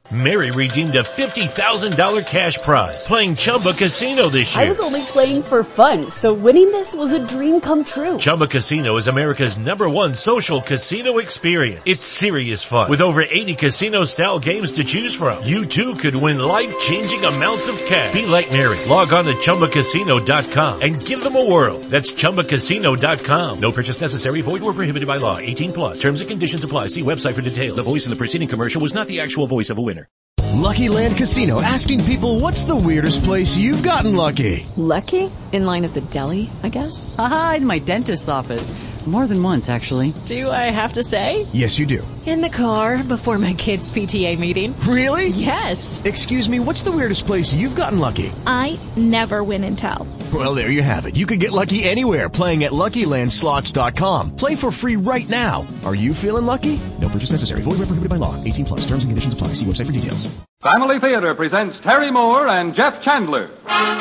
Mary redeemed a $50,000 cash prize playing Chumba Casino this year. I was only playing for fun, so winning this was a dream come true. Chumba Casino is America's #1 social casino experience. It's serious fun. With over 80 casino-style games to choose from, you too could win life-changing amounts of cash. Be like Mary. Log on to ChumbaCasino.com and give them a whirl. That's ChumbaCasino.com. No purchase necessary. Void where prohibited by law. 18+. Terms and conditions apply. See website for details. The voice in the preceding commercial was not the actual voice of a winner. Lucky Land Casino, asking people, what's the weirdest place you've gotten lucky? Lucky? In line at the deli, I guess? Aha, in my dentist's office. More than once, actually. Do I have to say? Yes, you do. In the car before my kids' PTA meeting. Really? Yes. Excuse me, what's the weirdest place you've gotten lucky? I never win and tell. Well, there you have it. You can get lucky anywhere, playing at LuckyLandSlots.com. Play for free right now. Are you feeling lucky? No purchase necessary. Void where prohibited by law. 18+. Terms and conditions apply. See website for details. Family Theater presents Terry Moore and Jeff Chandler.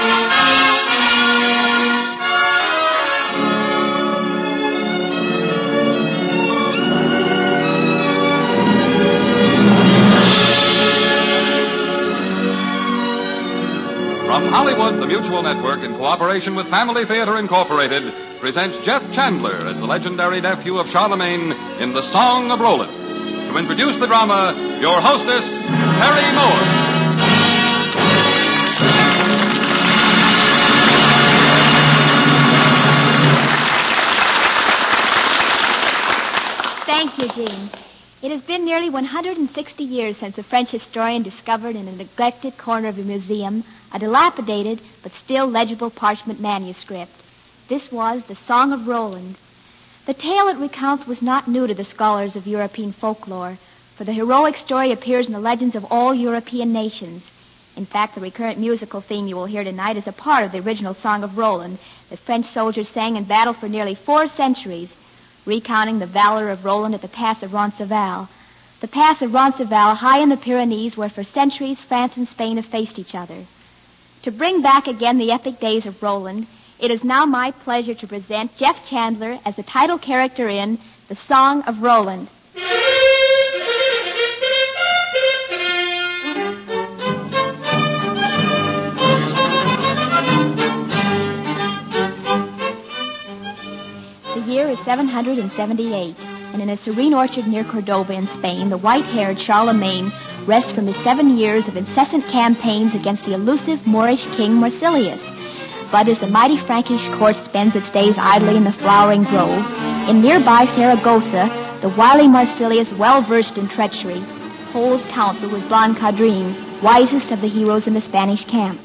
From Hollywood, the Mutual Network, in cooperation with Family Theater Incorporated, presents Jeff Chandler as the legendary nephew of Charlemagne in The Song of Roland. To introduce the drama, your hostess, Terry Moore. Thank you, Jean. It has been nearly 160 years since a French historian discovered in a neglected corner of a museum a dilapidated but still legible parchment manuscript. This was The Song of Roland. The tale it recounts was not new to the scholars of European folklore, for the heroic story appears in the legends of all European nations. In fact, the recurrent musical theme you will hear tonight is a part of the original Song of Roland that French soldiers sang in battle for nearly 4 centuries, recounting the valor of Roland at the Pass of Roncesvalles. The Pass of Roncesvalles, high in the Pyrenees, where for centuries France and Spain have faced each other. To bring back again the epic days of Roland, it is now my pleasure to present Jeff Chandler as the title character in The Song of Roland. The year is 778, and in a serene orchard near Cordova in Spain, the white-haired Charlemagne rests from his 7 years of incessant campaigns against the elusive Moorish king Marsilius. But as the mighty Frankish court spends its days idly in the flowering grove, in nearby Saragossa, the wily Marsilius, well-versed in treachery, holds counsel with Blancadrin, wisest of the heroes in the Spanish camp.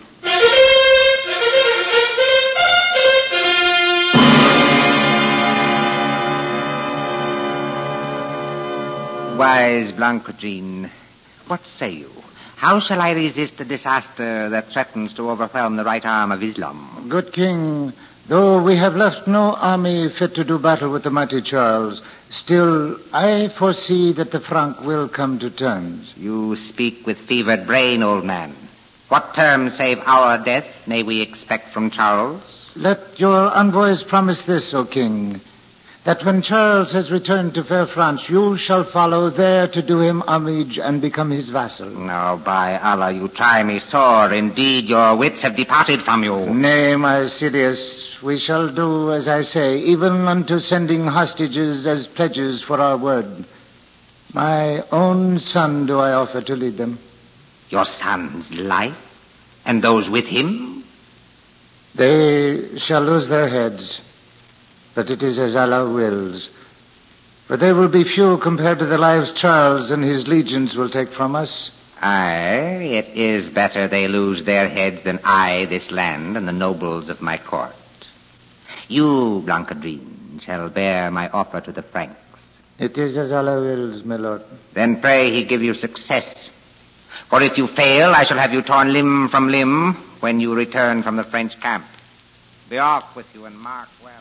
Wise Blancadrin, what say you? How shall I resist the disaster that threatens to overwhelm the right arm of Islam? Good king, though we have left no army fit to do battle with the mighty Charles, still I foresee that the Frank will come to terms. You speak with fevered brain, old man. What terms save our death may we expect from Charles? Let your envoys promise this, O king, that when Charles has returned to fair France, you shall follow there to do him homage and become his vassal. Now, by Allah, you try me sore. Indeed, your wits have departed from you. Nay, my Sidious, we shall do as I say, even unto sending hostages as pledges for our word. My own son do I offer to lead them. Your son's life? And those with him? They shall lose their heads. But it is as Allah wills. For they will be few compared to the lives Charles and his legions will take from us. Aye, it is better they lose their heads than I, this land, and the nobles of my court. You, Blancadrin, shall bear my offer to the Franks. It is as Allah wills, my lord. Then pray he give you success. For if you fail, I shall have you torn limb from limb when you return from the French camp. Be off with you and mark well.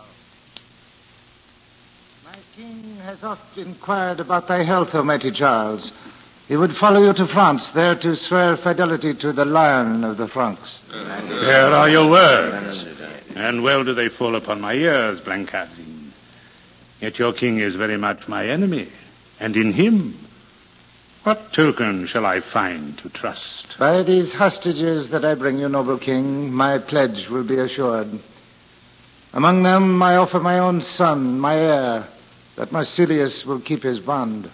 My king has oft inquired about thy health, O mighty Charles. He would follow you to France, there to swear fidelity to the Lion of the Franks. There are your words, and well do they fall upon my ears, Blancadrin. Yet your king is very much my enemy, and in him What token shall I find to trust? By these hostages that I bring you, noble king, my pledge will be assured. Among them I offer my own son, my heir, that Marsilius will keep his bond.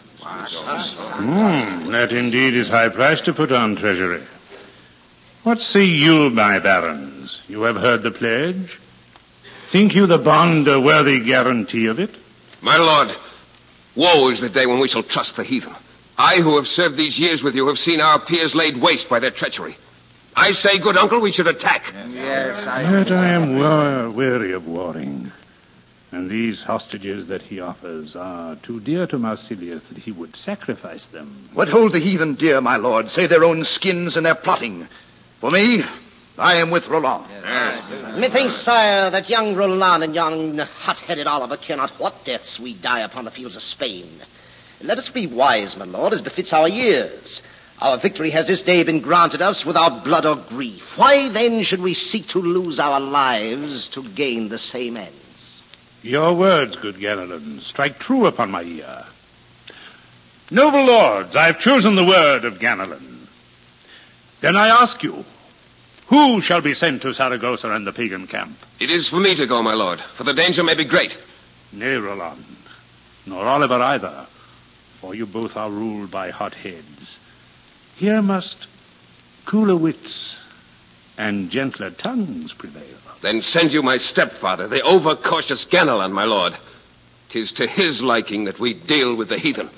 That indeed is high price to put on treasury. What say you, my barons? You have heard the pledge? Think you the bond a worthy guarantee of it? My lord, woe is the day when we shall trust the heathen. I, who have served these years with you, have seen our peers laid waste by their treachery. I say, good uncle, we should attack. Yet I am weary of warring. And these hostages that he offers are too dear to Marsilius that he would sacrifice them. What hold the heathen dear, my lord, save their own skins and their plotting? For me, I am with Roland. Methinks, sire, that young Roland and young hot-headed Oliver care not what deaths we die upon the fields of Spain. Let us be wise, my lord, as befits our years. Our victory has this day been granted us without blood or grief. Why then should we seek to lose our lives to gain the same ends? Your words, good Ganelon, strike true upon my ear. Noble lords, I have chosen the word of Ganelon. Then I ask you, who shall be sent to Saragossa and the pagan camp? It is for me to go, my lord, for the danger may be great. Nay, Roland, nor Oliver either, for you both are ruled by hot heads. Here must cooler wits and gentler tongues prevail. Then send you my stepfather, the overcautious Ganelon, my lord. 'Tis to his liking that we deal with the heathen.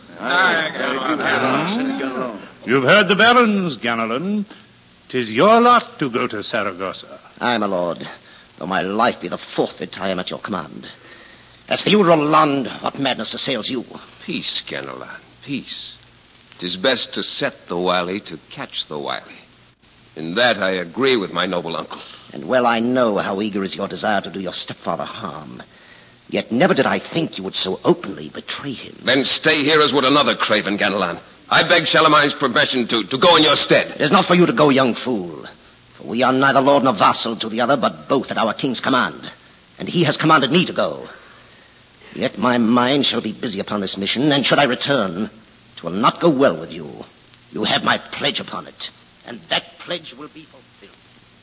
You've heard the barons, Ganelon. 'Tis your lot to go to Saragossa. Aye, my lord. Though my life be the forfeit, I am at your command. As for you, Roland, what madness assails you? Peace, Ganelon, peace. 'Tis best to set the wily to catch the wily. In that I agree with my noble uncle. And well I know how eager is your desire to do your stepfather harm. Yet never did I think you would so openly betray him. Then stay here as would another craven, Ganelon. I beg Charlemagne's permission to go in your stead. It is not for you to go, young fool. For we are neither lord nor vassal to the other, but both at our king's command. And he has commanded me to go. Yet my mind shall be busy upon this mission, and should I return, it will not go well with you. You have my pledge upon it, and that pledge will be fulfilled.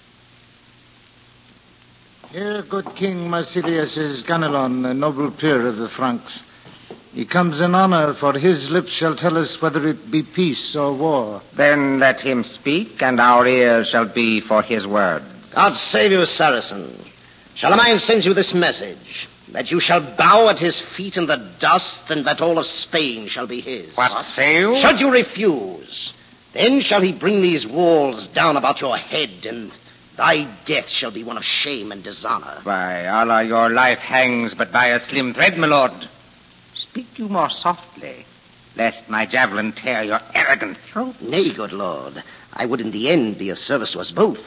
Here, good King Marsilius is Ganelon, a noble peer of the Franks. He comes in honor, for his lips shall tell us whether it be peace or war. Then let him speak, and our ears shall be for his words. God save you, Saracen. Charlemagne sends you this message, that you shall bow at his feet in the dust, and that all of Spain shall be his. What say you? Should you refuse, then shall he bring these walls down about your head, and thy death shall be one of shame and dishonor. Why, Allah, your life hangs but by a slim thread, my lord. Speak you more softly, lest my javelin tear your arrogant throat. Nay, good lord, I would in the end be of service to us both.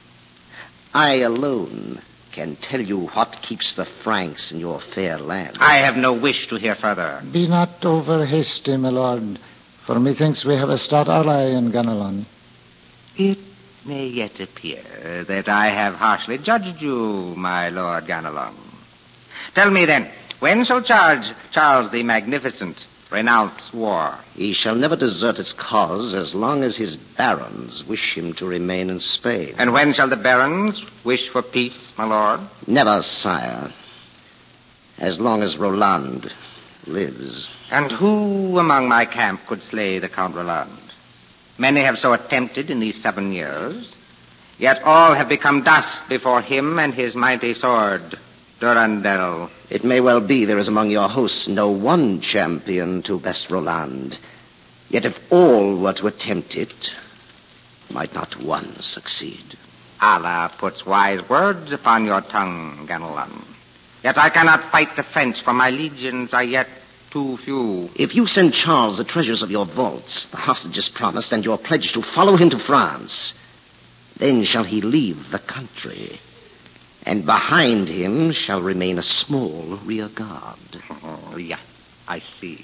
I alone can tell you what keeps the Franks in your fair land. I have no wish to hear further. Be not over hasty, my lord, for methinks we have a stout ally in Ganelon. It may yet appear that I have harshly judged you, my lord Ganelon. Tell me then, when shall Charles the Magnificent renounce war? He shall never desert its cause as long as his barons wish him to remain in Spain. And when shall the barons wish for peace, my lord? Never, sire. As long as Roland lives. And who among my camp could slay the Count Roland? Many have so attempted in these 7 years, yet all have become dust before him and his mighty sword, Durandal. It may well be there is among your hosts no one champion to best Roland. Yet if all were to attempt it, might not one succeed? Allah puts wise words upon your tongue, Ganelon. Yet I cannot fight the French, for my legions are yet too few. If you send Charles the treasures of your vaults, the hostages promised, and your pledge to follow him to France, then shall he leave the country, and behind him shall remain a small rear guard. Oh, yeah, I see.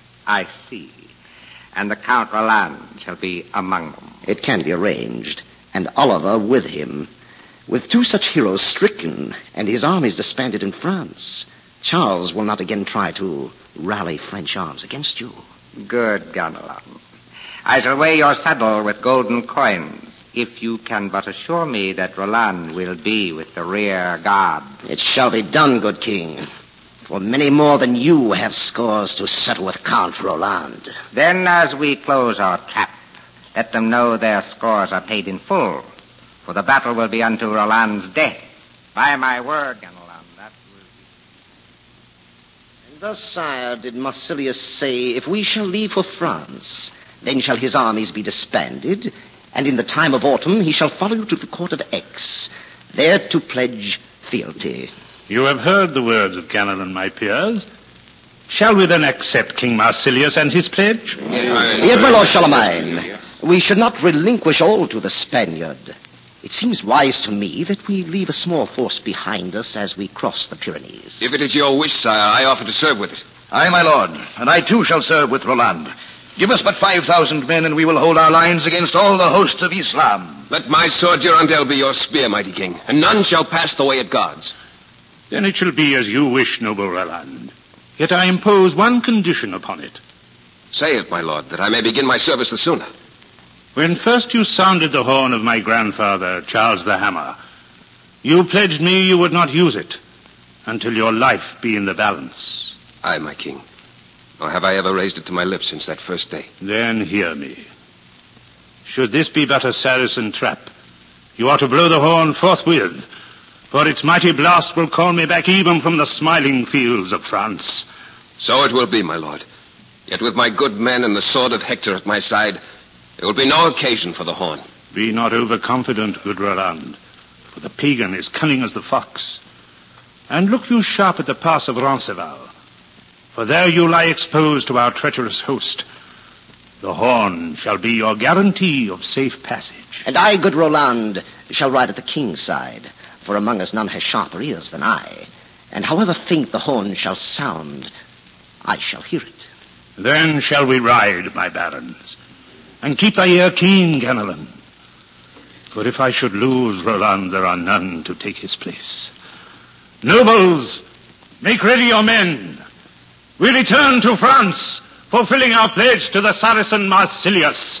And the Count Roland shall be among them. It can be arranged, and Oliver with him. With 2 such heroes stricken and his armies disbanded in France, Charles will not again try to rally French arms against you. Good, Ganelon. I shall weigh your saddle with golden coins, if you can but assure me that Roland will be with the rear guard. It shall be done, good king. For many more than you have scores to settle with Count Roland. Then, as we close our trap, let them know their scores are paid in full, for the battle will be unto Roland's death. By my word, Ganelon, that will be... And thus, sire, did Marsilius say, if we shall leave for France, then shall his armies be disbanded, and in the time of autumn he shall follow you to the court of Aix, there to pledge fealty. You have heard the words of Ganelon, my peers. Shall we then accept King Marsilius and his pledge? Yet, my Lord Charlemagne, we should not relinquish all to the Spaniard. It seems wise to me that we leave a small force behind us as we cross the Pyrenees. If it is your wish, sire, I offer to serve with it. Aye, my lord, and I too shall serve with Roland. Give us but 5,000 men, and we will hold our lines against all the hosts of Islam. Let my sword Durandal be your spear, mighty king, and none shall pass the way it guards. Then it shall be as you wish, noble Roland. Yet I impose one condition upon it. Say it, my lord, that I may begin my service the sooner. When first you sounded the horn of my grandfather, Charles the Hammer, you pledged me you would not use it until your life be in the balance. Aye, my king. Nor have I ever raised it to my lips since that first day. Then hear me. Should this be but a Saracen trap, you ought to blow the horn forthwith, for its mighty blast will call me back even from the smiling fields of France. So it will be, my lord. Yet with my good men and the sword of Hector at my side, there will be no occasion for the horn. Be not overconfident, good Roland, for the pagan is cunning as the fox. And look you sharp at the pass of Roncesvalles, for there you lie exposed to our treacherous host. The horn shall be your guarantee of safe passage. And I, good Roland, shall ride at the king's side, for among us none has sharper ears than I. And however faint the horn shall sound, I shall hear it. Then shall we ride, my barons. And keep thy ear keen, Ganelon. For if I should lose Roland, there are none to take his place. Nobles, make ready your men. We return to France, fulfilling our pledge to the Saracen Marsilius.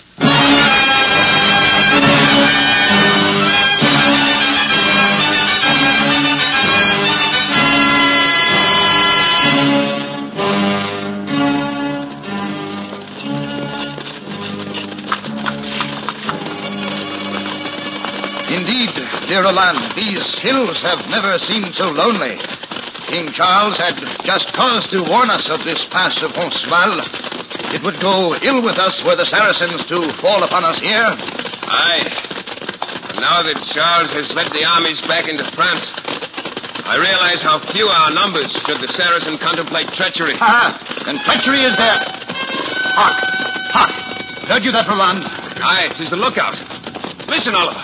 Indeed, dear Roland, these hills have never seemed so lonely. King Charles had just cause to warn us of this pass of Roncesvalles. It would go ill with us were the Saracens to fall upon us here. Aye. And now that Charles has led the armies back into France, I realize how few our numbers should the Saracen contemplate treachery. And treachery is there. Hark! Hark! Heard you that, Roland? Aye, 'tis the lookout. Listen, Oliver.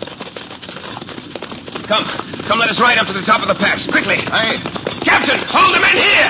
Come, let us ride up to the top of the pass, quickly. Aye. Captain, hold the men here!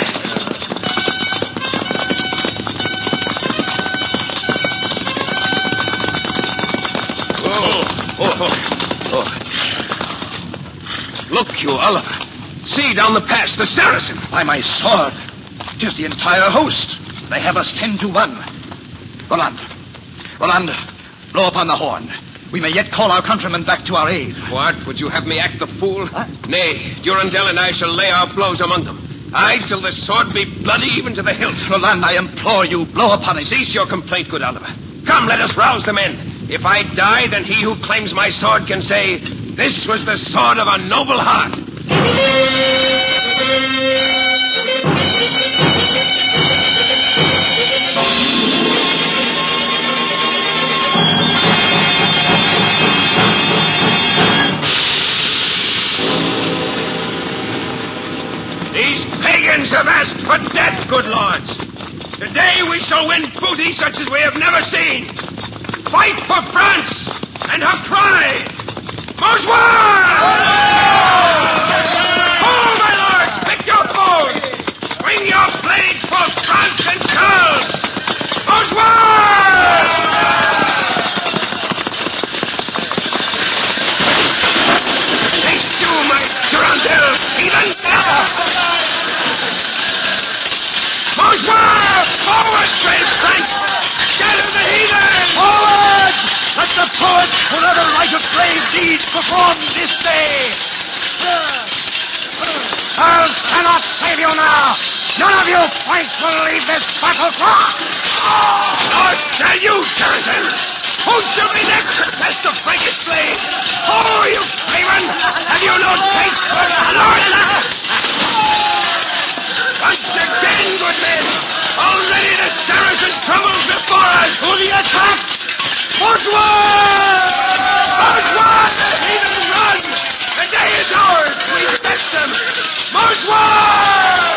Look, you, Oliver. See down the pass, the Saracen. By my sword, 'tis the entire host. They have us 10-1. Roland, blow upon the horn. We may yet call our countrymen back to our aid. What? Would you have me act the fool? What? Nay, Durandal and I shall lay our blows among them. Aye, till the sword be bloody even to the hilt. Roland, I implore you, blow upon it. Cease your complaint, good Oliver. Come, let us rouse the men. If I die, then he who claims my sword can say, this was the sword of a noble heart. These pagans have asked for death, good lords. Today we shall win booty such as we have never seen. Fight for France and her pride. Bonsoir! Oh, my lords, pick your bows. Swing your blades for France and Charles. Bonsoir! Thanks you, my Durandal, Stephen. Bonsoir! Forward, brave French! Scatter the heathen! deeds performed this day. Charles cannot save you now. None of you Franks will leave this battleground. I'll tell you, Jonathan. Who shall be next to test the Frankish blade? Oh, you craven! Have you no taste for the Lord? Once again, good men. Already the Saracen trembles before us. To the attack! Bourgeois! Bourgeois! The heathen run! The day is ours. We test them. Bourgeois!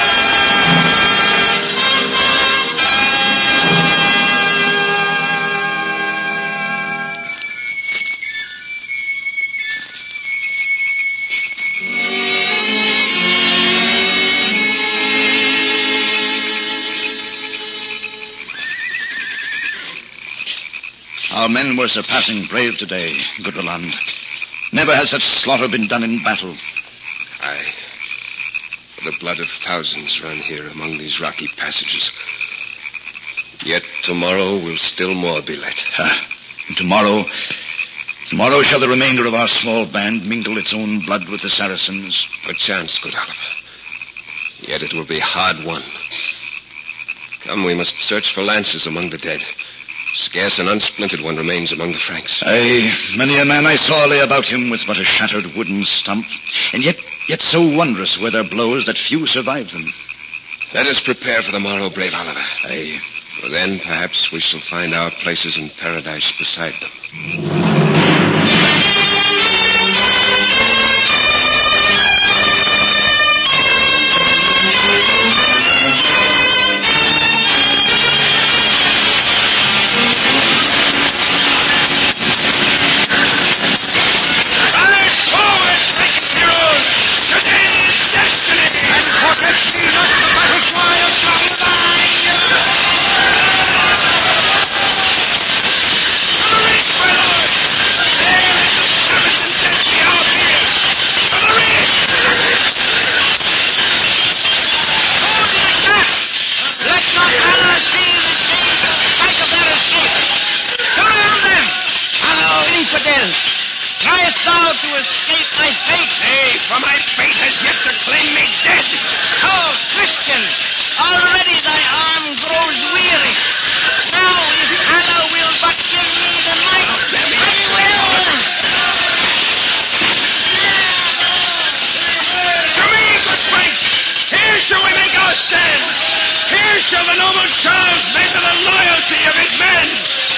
Our men were surpassing brave today, good Roland. Never has such slaughter been done in battle. Aye. The blood of thousands run here among these rocky passages. Yet tomorrow will still more be let. Tomorrow shall the remainder of our small band mingle its own blood with the Saracens. Perchance, good Oliver. Yet it will be hard won. Come, we must search for lances among the dead. Scarce an unsplintered one remains among the Franks. Aye, many a man I saw lay about him with but a shattered wooden stump, and yet so wondrous were their blows that few survived them. Let us prepare for the morrow, brave Oliver. Aye. For then, perhaps, we shall find our places in paradise beside them. Triest thou to escape thy fate? Nay, for my fate has yet to claim me dead. Oh, Christian, already thy arm grows weary. Now, if Allah will but give me the might, I will. To me, good Franks, here shall we make our stand. Here shall the noble Charles measure the loyalty of his men.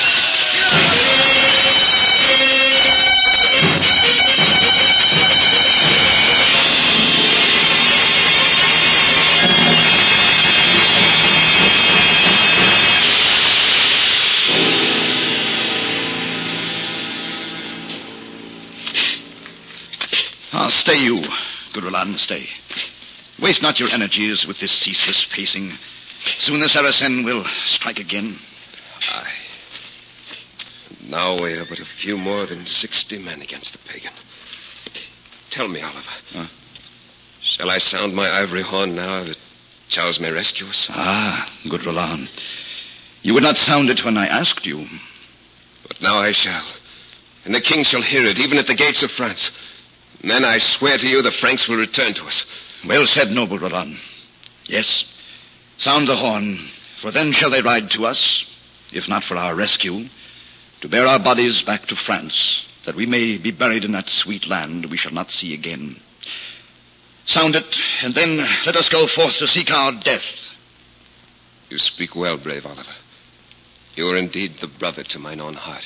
Stay you, good Roland, stay. Waste not your energies with this ceaseless pacing. Soon the Saracen will strike again. Aye. Now we are but a few more than 60 men against the pagan. Tell me, Oliver. Shall I sound my ivory horn now that Charles may rescue us? Ah, good Roland. You would not sound it when I asked you. But now I shall. And the king shall hear it, even at the gates of France. And then I swear to you the Franks will return to us. Well said, noble Roland. Yes, sound the horn, for then shall they ride to us, if not for our rescue, to bear our bodies back to France, that we may be buried in that sweet land we shall not see again. Sound it, and then let us go forth to seek our death. You speak well, brave Oliver. You are indeed the brother to mine own heart.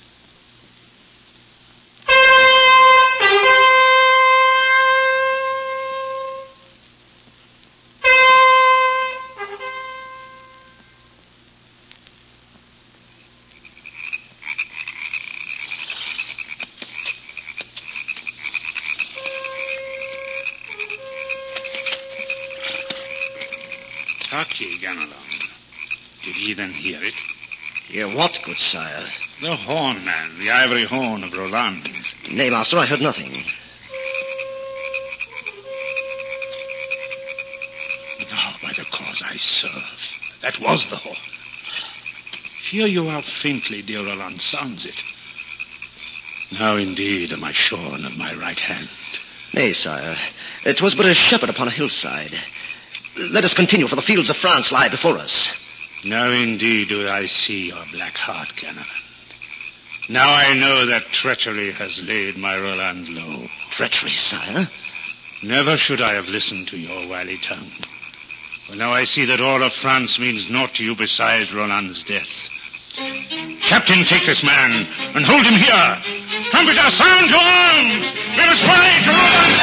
Hark ye, Ganelon. Did ye then hear it? Hear what, good sire? The horn, man. The ivory horn of Roland. Nay, master, I heard nothing. Now, by the cause I serve, that was the horn. Hear you how faintly dear Roland sounds it. Now indeed am I shorn of my right hand. Nay, sire. 'Twas but a shepherd upon a hillside. Let us continue, for the fields of France lie before us. Now indeed do I see your black heart, Ganelon. Now I know that treachery has laid my Roland low. Treachery, sire? Never should I have listened to your wily tongue. For now I see that all of France means naught to you besides Roland's death. Captain, take this man and hold him here. Trumpeter, sound to arms! We must ride to Roland!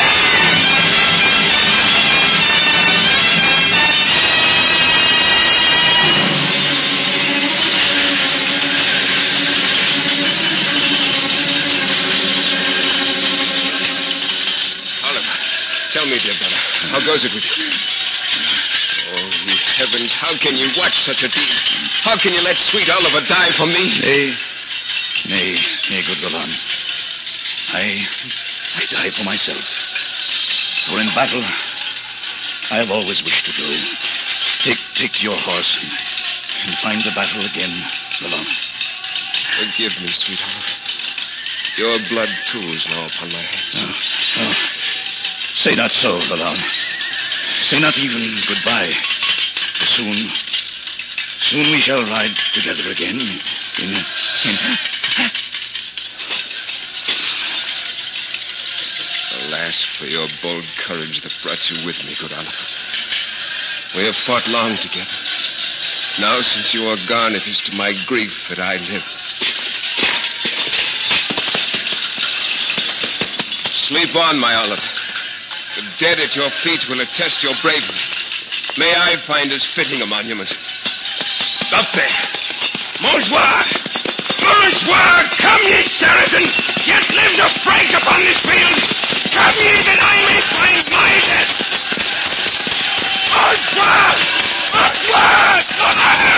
Tell me, dear brother, how goes it with you? Oh, ye heavens, how can you watch such a deed? How can you let sweet Oliver die for me? Nay, good Roland. I die for myself. For in battle, I have always wished to go. Take your horse and find the battle again, Roland. Forgive me, sweet Oliver. Your blood, too, is now upon my hands. Oh. Say not so, Roland. Say not even goodbye. Soon we shall ride together again in... Alas for your bold courage that brought you with me, good Oliver. We have fought long together. Now, since you are gone, it is to my grief that I live. Sleep on, my Oliver. The dead at your feet will attest your bravery. May I find as fitting a monument. Up there! Bonsoir! Bonsoir! Come ye, Saracens! Yet lives a Frank upon this field! Come ye that I may find my death! Bonsoir! Bonsoir!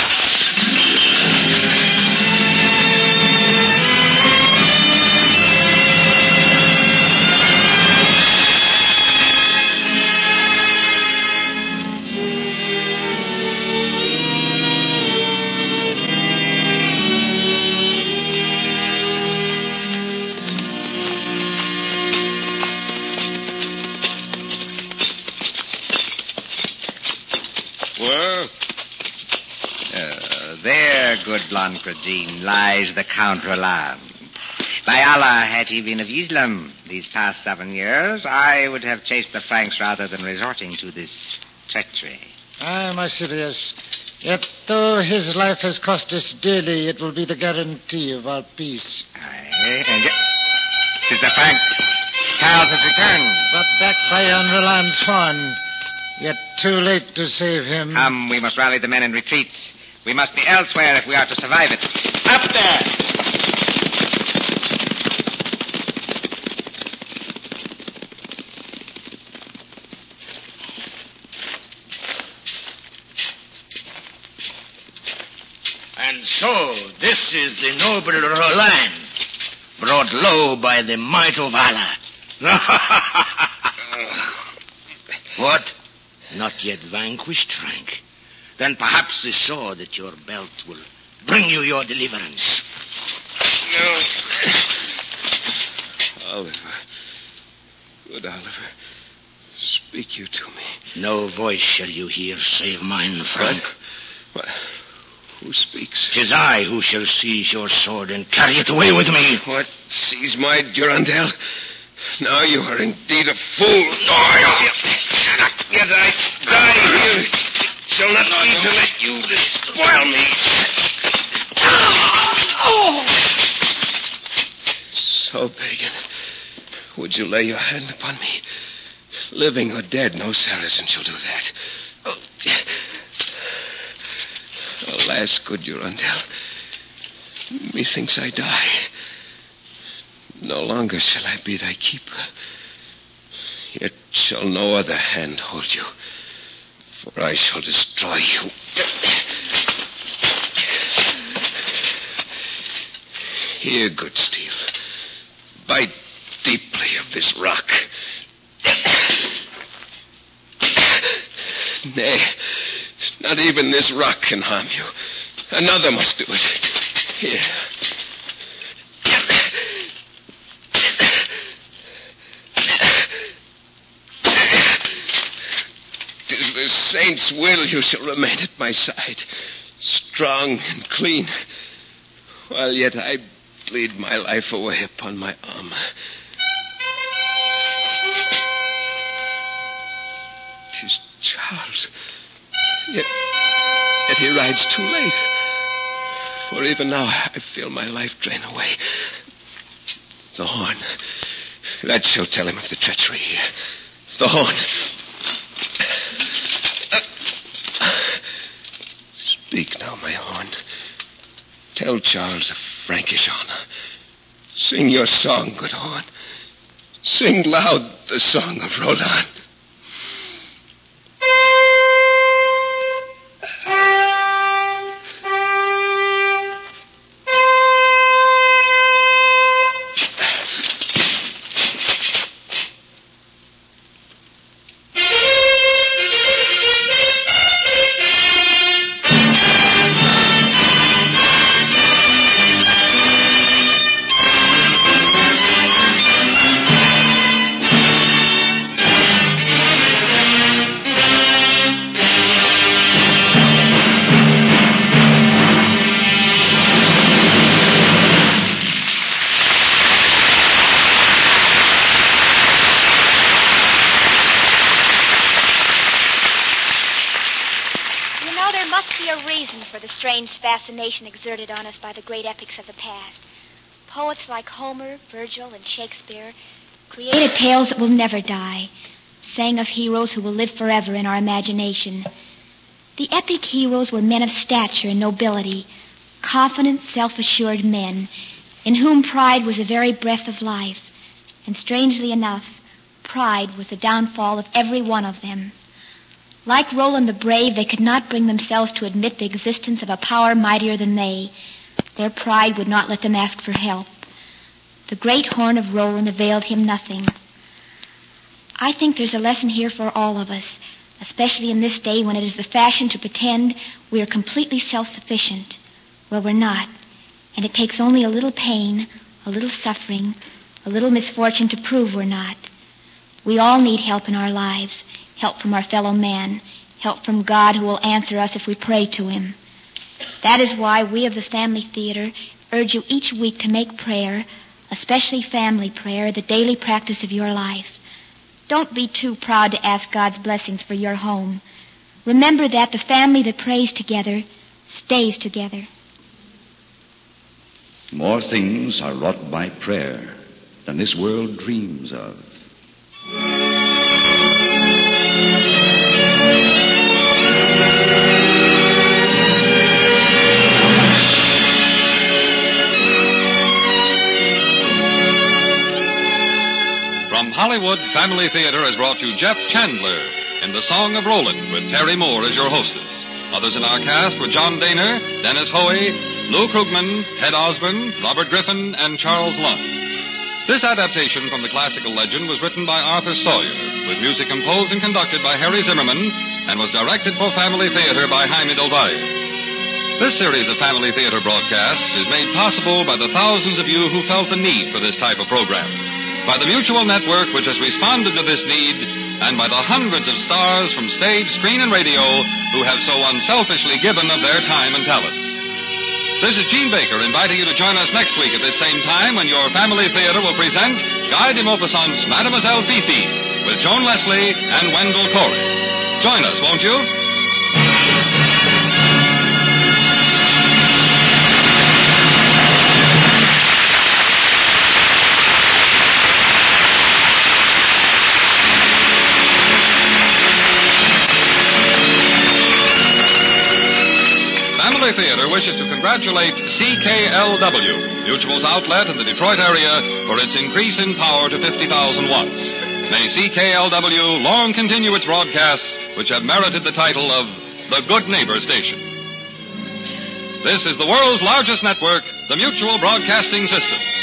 There, good Blancradine, lies the Count Roland. By Allah, had he been of Islam these past 7 years, I would have chased the Franks rather than resorting to this treachery. Aye, my Sirius. Yet though his life has cost us dearly, it will be the guarantee of our peace. Aye, and yet 'tis the Franks. Charles has returned. But backed by yon Roland's fawn. Yet too late to save him. Come, we must rally the men and retreat. We must be elsewhere if we are to survive it. Up there! And so, this is the noble Roland, brought low by the might of Allah. What? Not yet vanquished, Frank? Then perhaps the sword at your belt will bring you your deliverance. No. Oliver. Good Oliver. Speak you to me. No voice shall you hear save mine, Frank. What? Who speaks? 'Tis I who shall seize your sword and carry it away with me. What? Seize my Durandal? Now you are indeed a fool. Yet I die here. It shall not be to let you despoil me. So, pagan, would you lay your hand upon me? Living or dead, no Saracen shall do that. Alas, good Durandal, methinks I die. No longer shall I be thy keeper. Yet shall no other hand hold you, for I shall destroy you. Here, good steel, bite deeply of this rock. Nay, not even this rock can harm you. Another must do it. Here. of the saints will, you shall remain at my side, strong and clean, while yet I bleed my life away upon my armor. 'Tis Charles. Yet he rides too late. For even now I feel my life drain away. The horn. That shall tell him of the treachery here. The horn. Speak now, my horn. Tell Charles of Frankish honor. Sing your song, good horn. Sing loud the song of Roland. Fascination exerted on us by the great epics of the past. Poets like Homer, Virgil, and Shakespeare created tales that will never die, sang of heroes who will live forever in our imagination. The epic heroes were men of stature and nobility, confident, self-assured men, in whom pride was the very breath of life, and strangely enough, pride was the downfall of every one of them. Like Roland the Brave, they could not bring themselves to admit the existence of a power mightier than they. Their pride would not let them ask for help. The great horn of Roland availed him nothing. I think there's a lesson here for all of us, especially in this day when it is the fashion to pretend we are completely self-sufficient. Well, we're not. And it takes only a little pain, a little suffering, a little misfortune to prove we're not. We all need help in our lives. Help from our fellow man, help from God who will answer us if we pray to him. That is why we of the Family Theater urge you each week to make prayer, especially family prayer, the daily practice of your life. Don't be too proud to ask God's blessings for your home. Remember that the family that prays together stays together. More things are wrought by prayer than this world dreams of. From Hollywood, Family Theater has brought you Jeff Chandler in The Song of Roland with Terry Moore as your hostess. Others in our cast were John Daner, Dennis Hoey, Lou Krugman, Ted Osborne, Robert Griffin, and Charles Lund. This adaptation from the classical legend was written by Arthur Sawyer, with music composed and conducted by Harry Zimmerman, and was directed for Family Theater by Jaime Del Valle. This series of Family Theater broadcasts is made possible by the thousands of you who felt the need for this type of program, by the Mutual Network which has responded to this need, and by the hundreds of stars from stage, screen, and radio who have so unselfishly given of their time and talents. This is Gene Baker inviting you to join us next week at this same time when your Family Theater will present Guy de Maupassant's Mademoiselle Fifi with Joan Leslie and Wendell Corey. Join us, won't you? Family Theater wishes to congratulate CKLW, Mutual's outlet in the Detroit area, for its increase in power to 50,000 watts. May CKLW long continue its broadcasts, which have merited the title of the Good Neighbor Station. This is the world's largest network, the Mutual Broadcasting System.